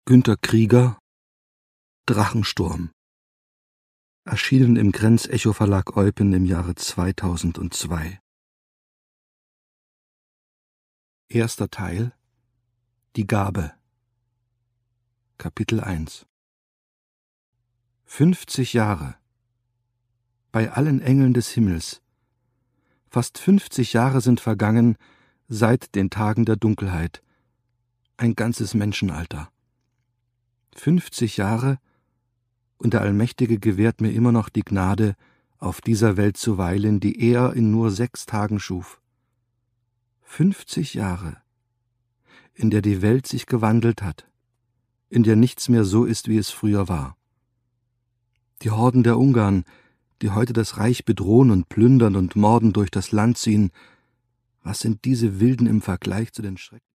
Günter Krieger Drachensturm. Erschienen im Grenz-Echo Verlag Eupen im Jahre 2002. Erster Teil. Die Gabe. Kapitel 1. 50 Jahre. Bei allen Engeln des Himmels. Fast 50 Jahre sind vergangen seit den Tagen der Dunkelheit. Ein ganzes Menschenalter. 50 Jahre, und der Allmächtige gewährt mir immer noch die Gnade, auf dieser Welt zu weilen, die er in nur 6 Tagen schuf. 50 Jahre, in der die Welt sich gewandelt hat, in der nichts mehr so ist, wie es früher war. Die Horden der Ungarn, die heute das Reich bedrohen und plündern und morden durch das Land ziehen, was sind diese Wilden im Vergleich zu den Schrecken?